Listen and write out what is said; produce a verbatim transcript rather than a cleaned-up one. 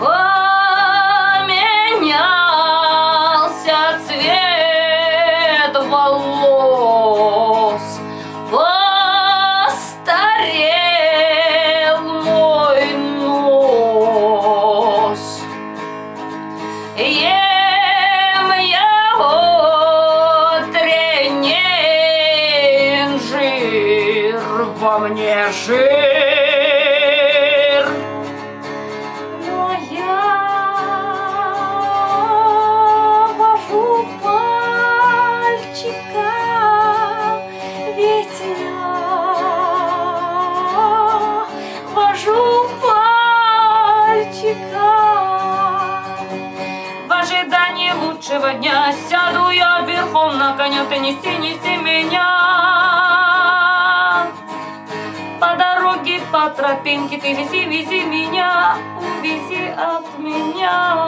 Поменялся цвет волос, постарел мой нос. Ем я утренний инжир, во мне жир. Но я вожу пальчиком, ведь я вожу пальчиком. В ожидании лучшего дня сяду я верхом на коня, ты нести, неси меня. По дороге, по тропинке ты вези, вези меня, увези от меня.